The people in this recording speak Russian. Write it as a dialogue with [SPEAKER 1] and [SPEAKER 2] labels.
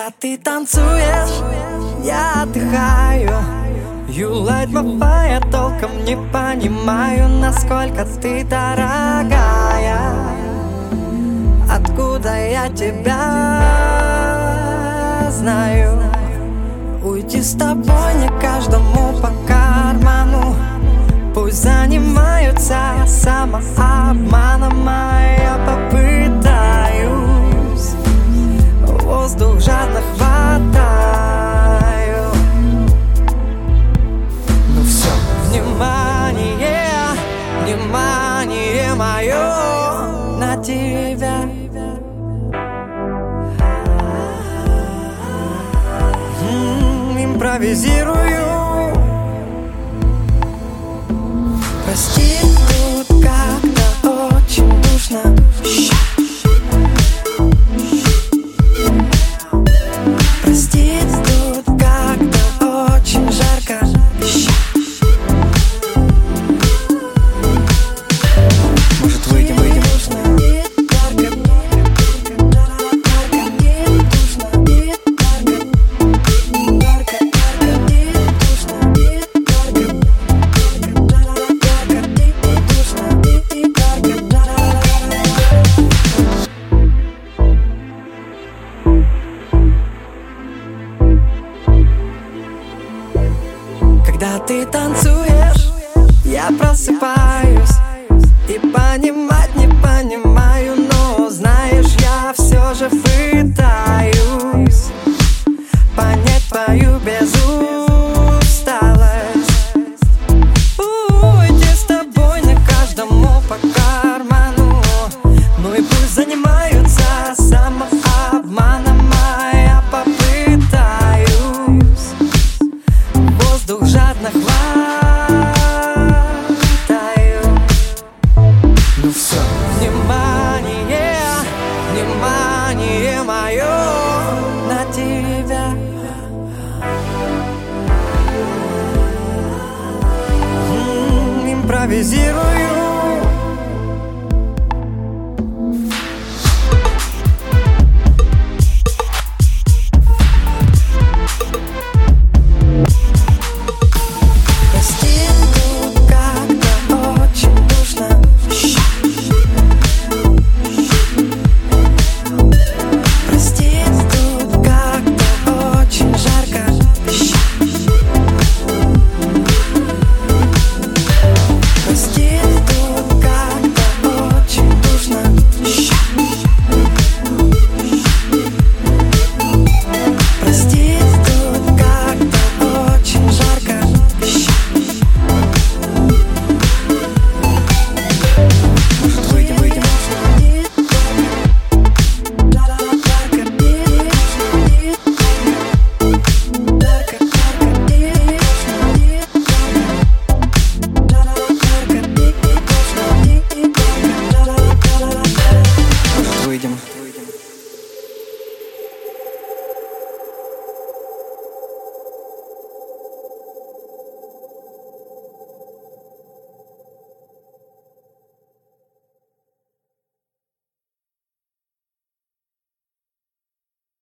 [SPEAKER 1] Когда ты танцуешь, я отдыхаю. You light my fire, толком не понимаю, насколько ты дорогая. Откуда я тебя знаю? Уйти с тобой не каждому по карману. Пусть занимаются самообманом, а я попытаюсь. Воздух жадно хватаю. Ну все, внимание, внимание мое на тебя. Импровизирую. Прости, тут как-то очень душно. Прости, тут как-то очень жарко. Может, выйдем? Когда ты танцуешь, я просыпаюсь. И понимать не понимаю, но знаешь, я все же пытаюсь понять твою безусталость. Уйти с тобой не каждому по карману. Ну и пусть занимаются самообманом, а я попытаюсь. Воздух жадно хватаю. Ну все, внимание, внимание мое на тебя. Импровизирую.